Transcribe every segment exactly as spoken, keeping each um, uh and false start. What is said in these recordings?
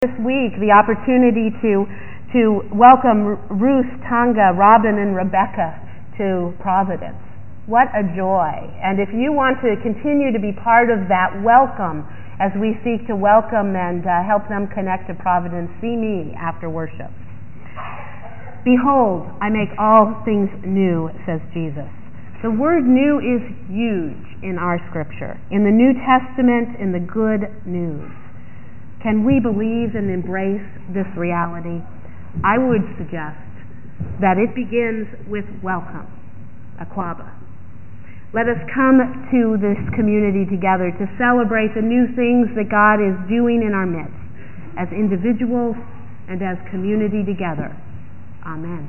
This week, the opportunity to to welcome Ruth, Tonga, Robin, and Rebecca to Providence. What a joy. And if you want to continue to be part of that welcome as we seek to welcome and uh, help them connect to Providence, see me after worship. Behold, I make all things new, says Jesus. The word new is huge in our scripture, in the New Testament, in the good news. Can we believe and embrace this reality? I would suggest that it begins with welcome, Aquaba. Let us come to this community together to celebrate the new things that God is doing in our midst, as individuals and as community together. Amen.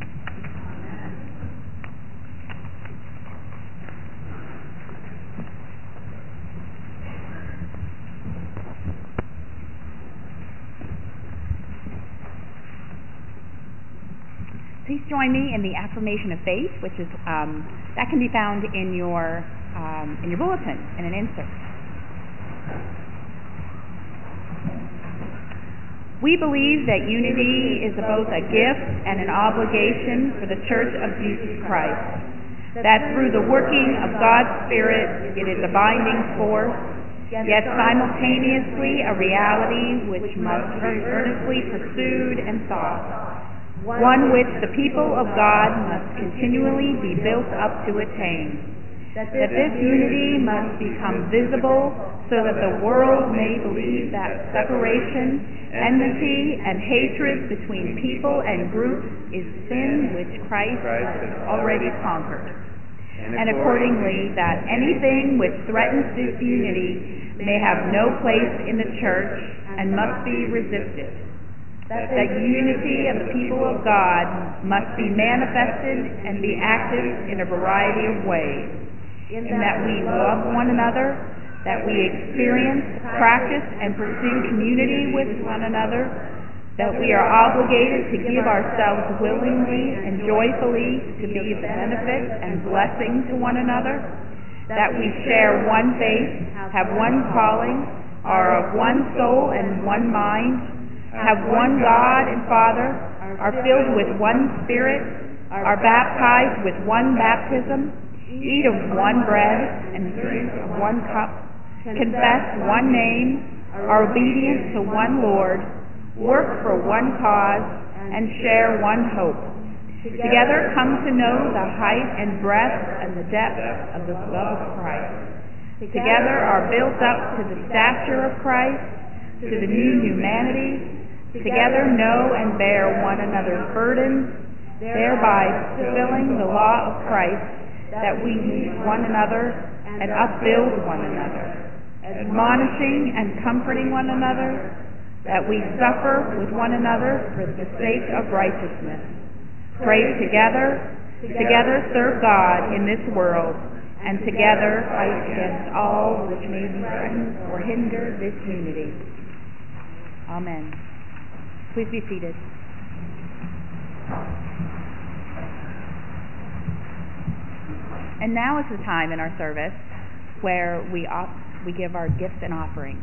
Please join me in the affirmation of faith, which is um, that can be found in your um, in your bulletin in an insert. We believe that unity is both a gift and an obligation for the Church of Jesus Christ. That through the working of God's Spirit, it is a binding force, yet simultaneously a reality which must be earnestly pursued and sought. One which the people of God must continually be built up to attain. That this unity must become visible so that the world may believe that separation, enmity, and hatred between people and groups is sin which Christ has already conquered. And accordingly, that anything which threatens this unity may have no place in the church and must be resisted. That unity of the people of God must be manifested and be active in a variety of ways, in that we love one another, that we experience, practice, and pursue community with one another, that we are obligated to give ourselves willingly and joyfully to be of benefit and blessing to one another, that we share one faith, have one calling, are of one soul and one mind, have one God and Father, are filled with one Spirit, are baptized with one baptism, eat of one bread and drink of one cup, confess one name, are obedient to one Lord, work for one cause, and share one hope. Together come to know the height and breadth and the depth of the love of Christ. Together are built up to the stature of Christ, to the new humanity. Together know and bear one another's burdens, thereby fulfilling the law of Christ, that we meet one another and upbuild one another, admonishing and comforting one another, that we suffer with one another for the sake of righteousness. Pray together, together serve God in this world, and together fight against all which may be threatened or hinder this unity. Amen. Please be seated. And now is the time in our service where we op- we give our gifts and offerings.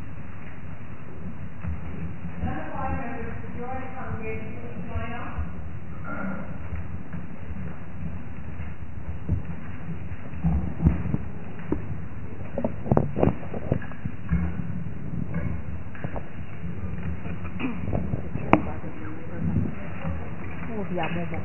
Yeah, more, more.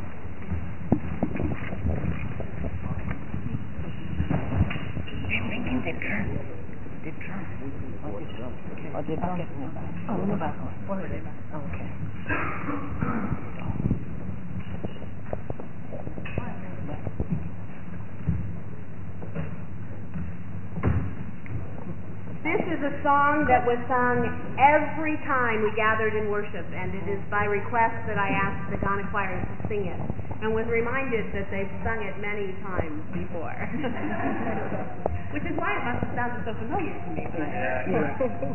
This is a song that was sung every time we gathered in worship, and it is by request that I asked the Ghana choir to sing it, and was reminded that they've sung it many times before. Which is why it must have sounded so familiar to me. But yeah.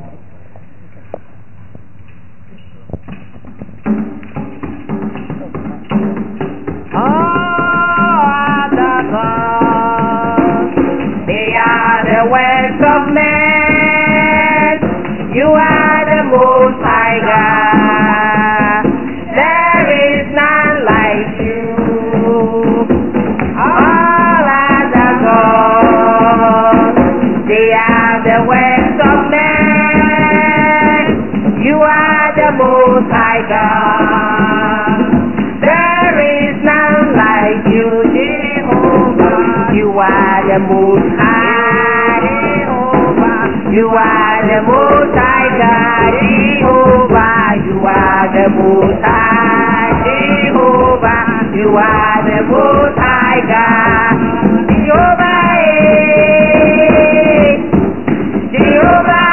Ah, the gods, they are the works of men. You are the Most High God. are the Most High God. There is none like you, Jehovah. You are the Most High, Jehovah. You are the Most High God, Jehovah. You are the Most High, Jehovah. You are the Most High God, Jehovah. Jehovah.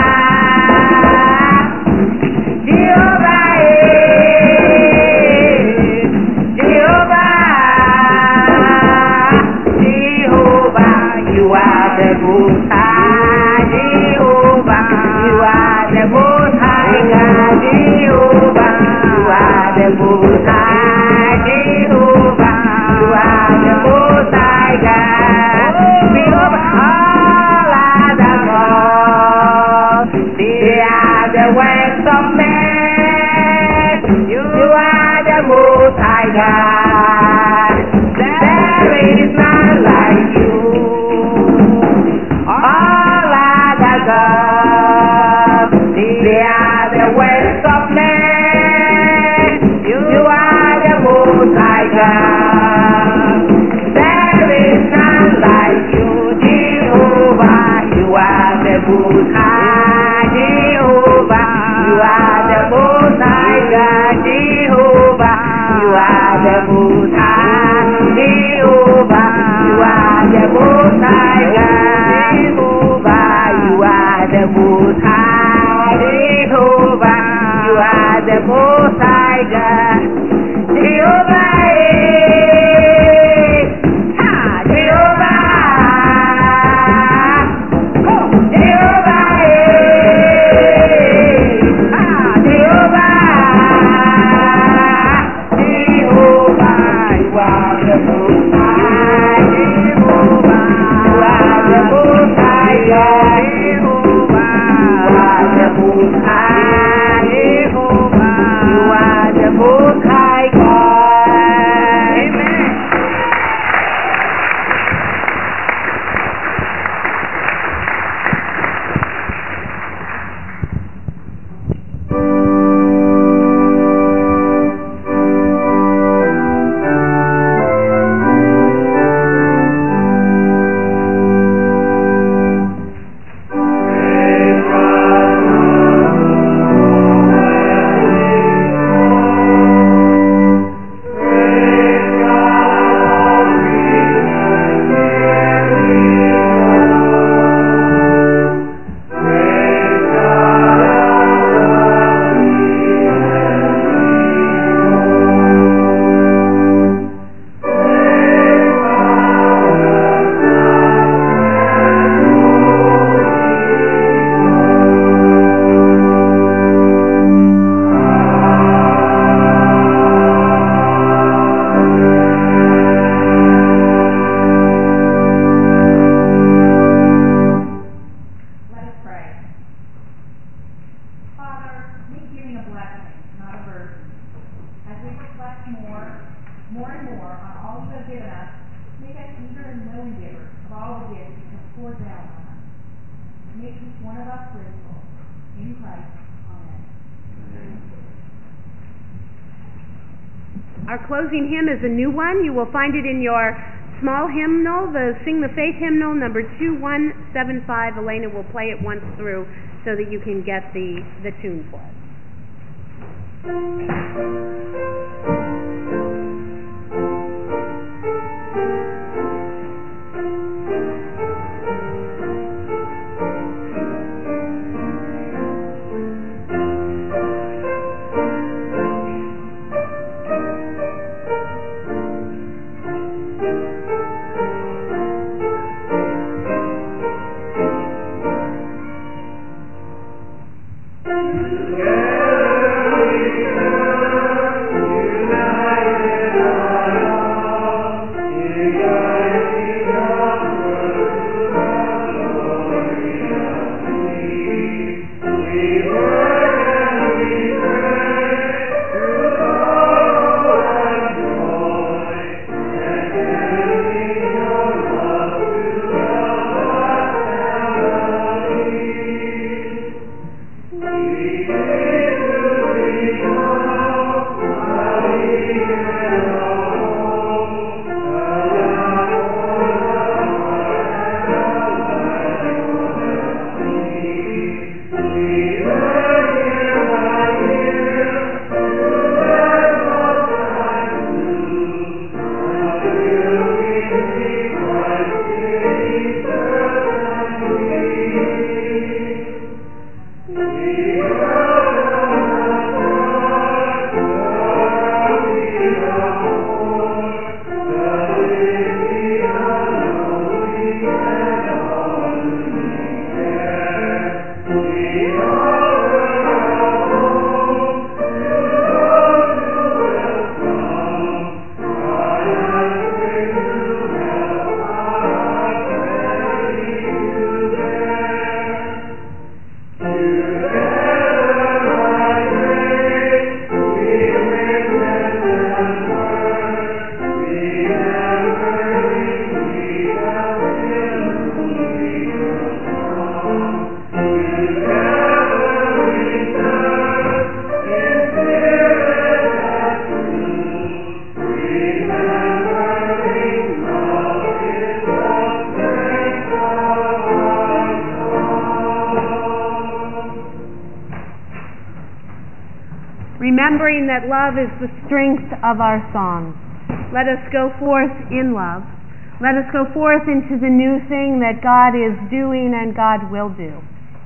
Our closing hymn is a new one. You will find it in your small hymnal, the Sing the Faith hymnal, number two one seven five. Elena will play it once through so that you can get the, the tune for it. Together we remembering that love is the strength of our songs. Let us go forth in love. Let us go forth into the new thing that God is doing and God will do.